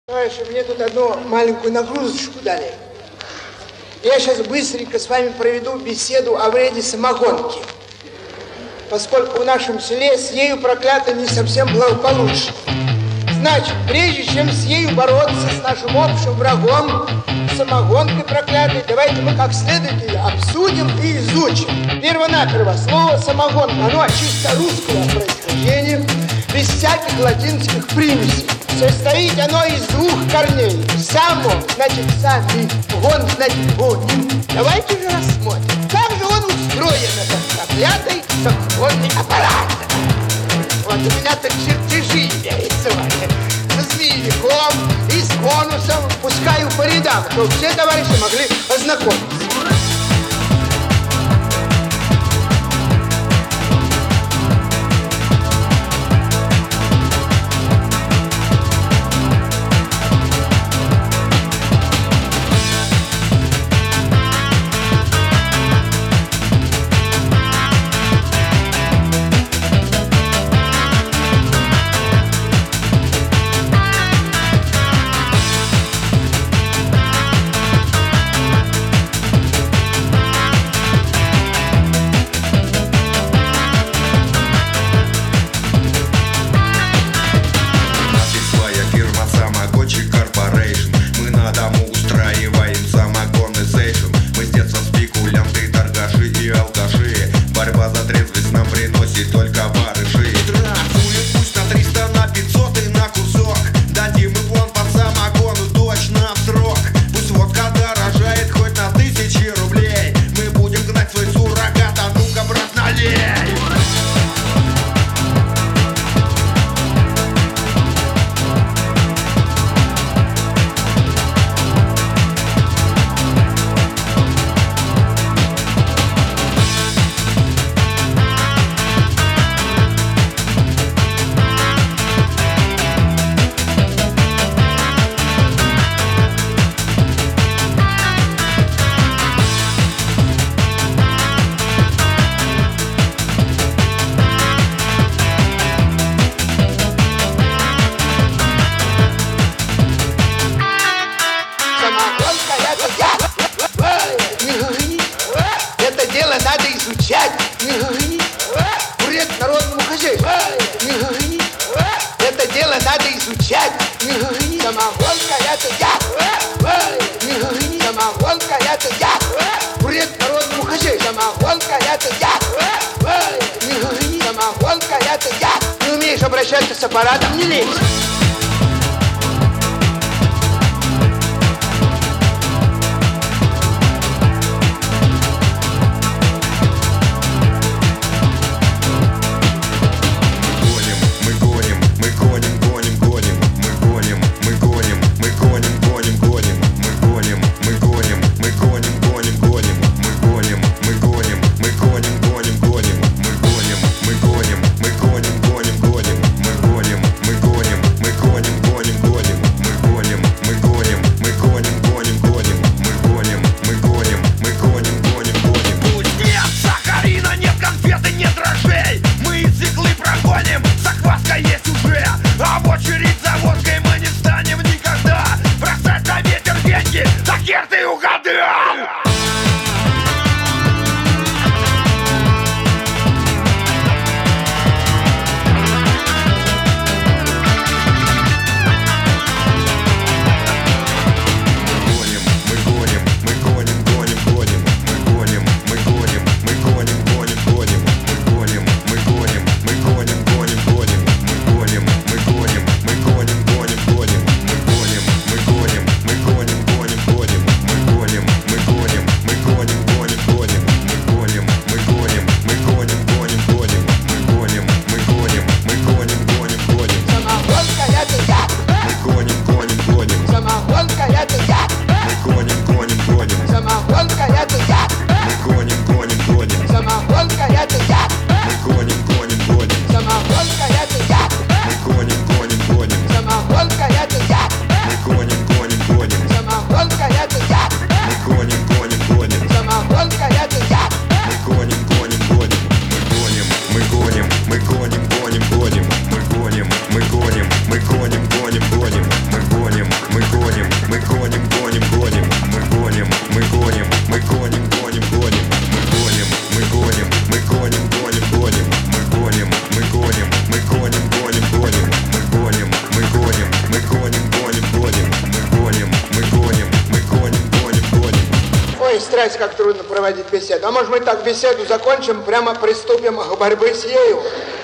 Товарищи, мне тут одну маленькую нагрузочку дали. Я сейчас быстренько с вами проведу беседу о вреде самогонки, поскольку в нашем селе с ею проклято не совсем благополучно. Значит, прежде чем с ею бороться, с нашим общим врагом, самогонкой проклятой, давайте мы как следует ее обсудим и изучим. Первонаперво слово самогонка, оно чисто русского происхождения, без всяких латинских примесей. Состоит оно из двух корней. Само, значит, сами, гон, значит, гоним. Давайте же рассмотрим, как же он устроен, этот проклятый самогонный аппарат. Вот у меня так чертежи имеются, с змеевиком и с конусом. Пускаю по рядам, чтобы все товарищи могли ознакомиться. Борьба за трезвость нам приносит только барыши. Трактует пусть на 300, на 500 и на кусок. Дадим и вон по самогону точно в срок. Пусть водка дорожает хоть на 1000 рублей. Мы будем гнать свой суррогат, а ну-ка, брат, налей. Это дело надо изучать. Вред народному хозяйству. Это дело надо изучать. Самогонка это я. Самогонка это я. Вред народному хозяйству. Самогонка это я. Самогонка это я. Не умеешь обращаться с аппаратом, не лезь. Мы гоним, удивляюсь, как трудно проводить беседу. А может, мы так беседу закончим, прямо приступим к борьбе с ею?